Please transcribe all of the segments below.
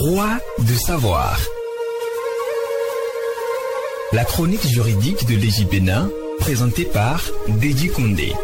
Droit de savoir. La chronique juridique de l'EJ Bénin, présentée par Dédi Condé.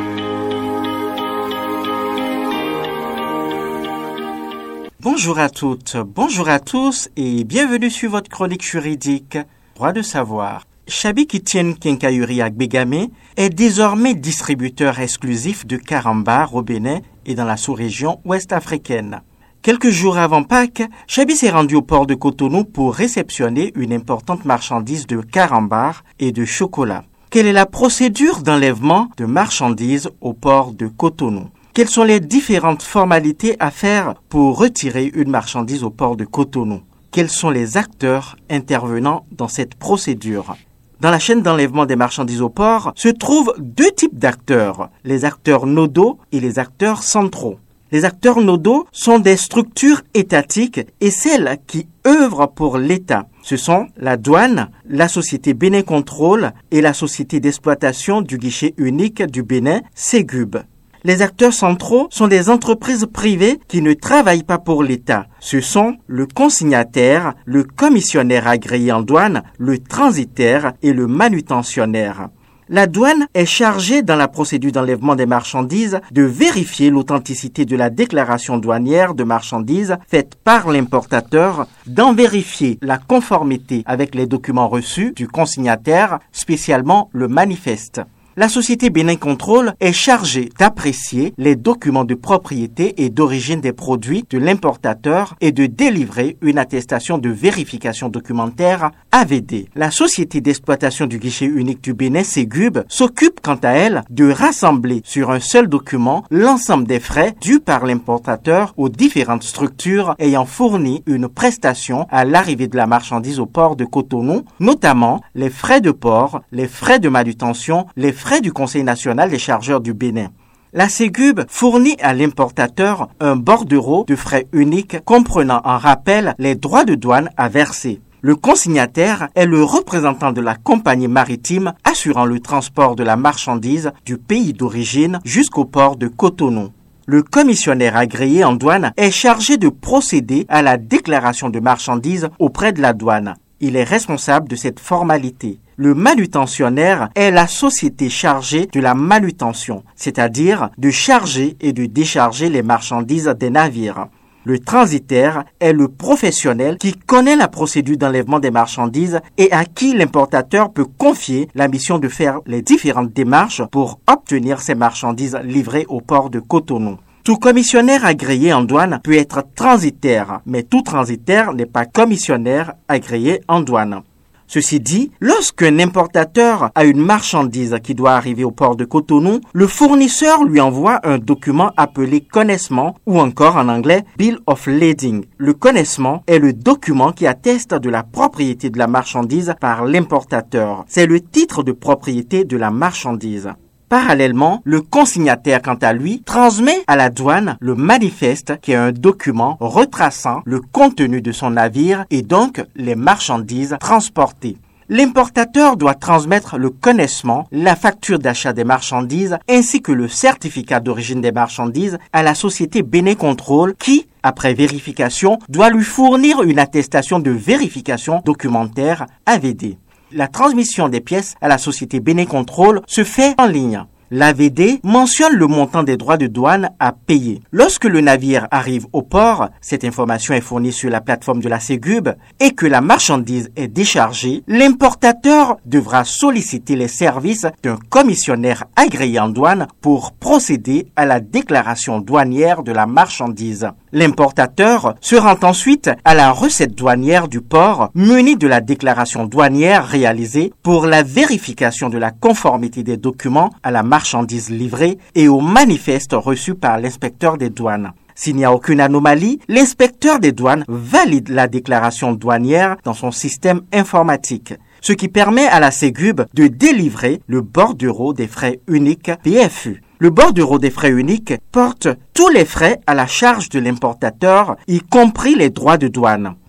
Bonjour à toutes, bonjour à tous et bienvenue sur votre chronique juridique Droit de savoir. Chabi Kitien Kenkayuri Agbegame est désormais distributeur exclusif de carambar au Bénin et dans la sous-région ouest africaine. Quelques jours avant Pâques, Chabi s'est rendu au port de Cotonou pour réceptionner une importante marchandise de carambar et de chocolat. Quelle est la procédure d'enlèvement de marchandises au port de Cotonou? Quelles sont les différentes formalités à faire pour retirer une marchandise au port de Cotonou? Quels sont les acteurs intervenant dans cette procédure? Dans la chaîne d'enlèvement des marchandises au port se trouvent deux types d'acteurs, les acteurs nodaux et les acteurs centraux. Les acteurs nodaux sont des structures étatiques et celles qui œuvrent pour l'État. Ce sont la douane, la société Bénin Contrôle et la société d'exploitation du guichet unique du Bénin, Ségub. Les acteurs centraux sont des entreprises privées qui ne travaillent pas pour l'État. Ce sont le consignataire, le commissionnaire agréé en douane, le transitaire et le manutentionnaire. La douane est chargée dans la procédure d'enlèvement des marchandises de vérifier l'authenticité de la déclaration douanière de marchandises faite par l'importateur, d'en vérifier la conformité avec les documents reçus du consignataire, spécialement le manifeste. La société Bénin Contrôle est chargée d'apprécier les documents de propriété et d'origine des produits de l'importateur et de délivrer une attestation de vérification documentaire AVD. La société d'exploitation du guichet unique du Bénin, Ségub, s'occupe quant à elle de rassembler sur un seul document l'ensemble des frais dus par l'importateur aux différentes structures ayant fourni une prestation à l'arrivée de la marchandise au port de Cotonou, notamment les frais de port, les frais de manutention, les frais du Conseil national des chargeurs du Bénin. La Ségub fournit à l'importateur un bordereau de frais uniques comprenant en rappel les droits de douane à verser. Le consignataire est le représentant de la compagnie maritime assurant le transport de la marchandise du pays d'origine jusqu'au port de Cotonou. Le commissionnaire agréé en douane est chargé de procéder à la déclaration de marchandises auprès de la douane. Il est responsable de cette formalité. Le manutentionnaire est la société chargée de la manutention, c'est-à-dire de charger et de décharger les marchandises des navires. Le transitaire est le professionnel qui connaît la procédure d'enlèvement des marchandises et à qui l'importateur peut confier la mission de faire les différentes démarches pour obtenir ces marchandises livrées au port de Cotonou. Tout commissionnaire agréé en douane peut être transitaire, mais tout transitaire n'est pas commissionnaire agréé en douane. Ceci dit, lorsqu'un importateur a une marchandise qui doit arriver au port de Cotonou, le fournisseur lui envoie un document appelé connaissement ou encore en anglais Bill of Lading. Le connaissement est le document qui atteste de la propriété de la marchandise par l'importateur. C'est le titre de propriété de la marchandise. Parallèlement, le consignataire, quant à lui, transmet à la douane le manifeste qui est un document retraçant le contenu de son navire et donc les marchandises transportées. L'importateur doit transmettre le connaissement, la facture d'achat des marchandises ainsi que le certificat d'origine des marchandises à la société Bénin Contrôle qui, après vérification, doit lui fournir une attestation de vérification documentaire AVD. La transmission des pièces à la société Bénin Contrôle se fait en ligne. L'AVD mentionne le montant des droits de douane à payer. Lorsque le navire arrive au port, cette information est fournie sur la plateforme de la Ségub, et que la marchandise est déchargée, l'importateur devra solliciter les services d'un commissionnaire agréé en douane pour procéder à la déclaration douanière de la marchandise. L'importateur se rend ensuite à la recette douanière du port munie de la déclaration douanière réalisée pour la vérification de la conformité des documents à la marchandise livrée et au manifeste reçu par l'inspecteur des douanes. S'il n'y a aucune anomalie, l'inspecteur des douanes valide la déclaration douanière dans son système informatique, ce qui permet à la Ségub de délivrer le bordereau des frais uniques PFU. Le bordereau des frais uniques porte tous les frais à la charge de l'importateur, y compris les droits de douane.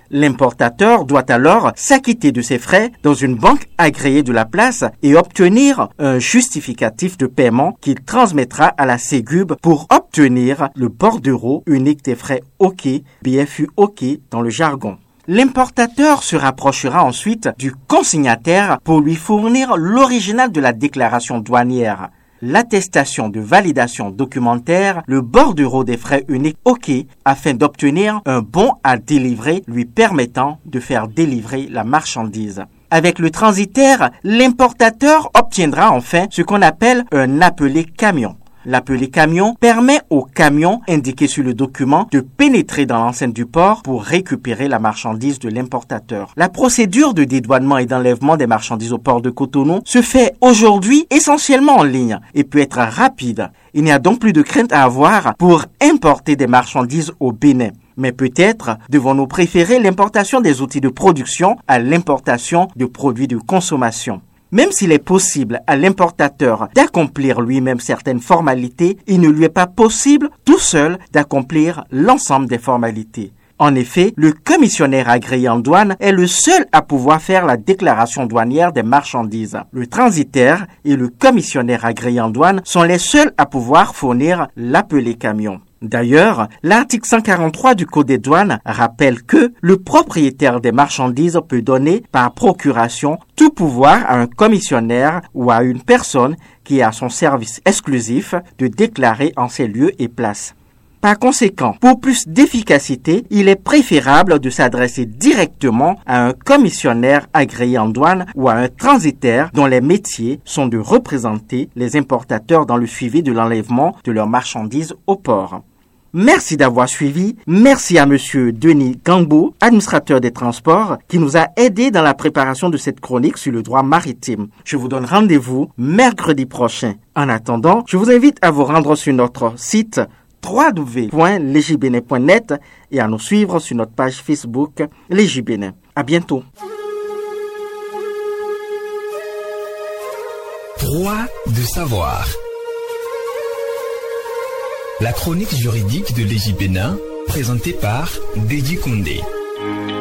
L'importateur doit alors s'acquitter de ses frais dans une banque agréée de la place et obtenir un justificatif de paiement qu'il transmettra à la Ségub pour obtenir le bordereau unique des frais OK, BFU OK dans le jargon. L'importateur se rapprochera ensuite du consignataire pour lui fournir l'original de la déclaration douanière, l'attestation de validation documentaire, le bordereau des frais uniques OK afin d'obtenir un bon à délivrer lui permettant de faire délivrer la marchandise. Avec le transitaire, l'importateur obtiendra enfin ce qu'on appelle un appelé camion. L'appelé camion permet au camion indiqué sur le document de pénétrer dans l'enceinte du port pour récupérer la marchandise de l'importateur. La procédure de dédouanement et d'enlèvement des marchandises au port de Cotonou se fait aujourd'hui essentiellement en ligne et peut être rapide. Il n'y a donc plus de crainte à avoir pour importer des marchandises au Bénin. Mais peut-être devons-nous préférer l'importation des outils de production à l'importation de produits de consommation. Même s'il est possible à l'importateur d'accomplir lui-même certaines formalités, il ne lui est pas possible tout seul d'accomplir l'ensemble des formalités. En effet, le commissionnaire agréé en douane est le seul à pouvoir faire la déclaration douanière des marchandises. Le transitaire et le commissionnaire agréé en douane sont les seuls à pouvoir fournir l'appelé camion. D'ailleurs, l'article 143 du Code des douanes rappelle que le propriétaire des marchandises peut donner par procuration tout pouvoir à un commissionnaire ou à une personne qui est à son service exclusif de déclarer en ces lieux et places. Par conséquent, pour plus d'efficacité, il est préférable de s'adresser directement à un commissionnaire agréé en douane ou à un transitaire dont les métiers sont de représenter les importateurs dans le suivi de l'enlèvement de leurs marchandises au port. Merci d'avoir suivi. Merci à Monsieur Denis Gangbo, administrateur des transports, qui nous a aidés dans la préparation de cette chronique sur le droit maritime. Je vous donne rendez-vous mercredi prochain. En attendant, je vous invite à vous rendre sur notre site www.legibene.net et à nous suivre sur notre page Facebook Legibene. À bientôt. Droit de savoir. La chronique juridique de Legibene, présentée par Dédi Condé.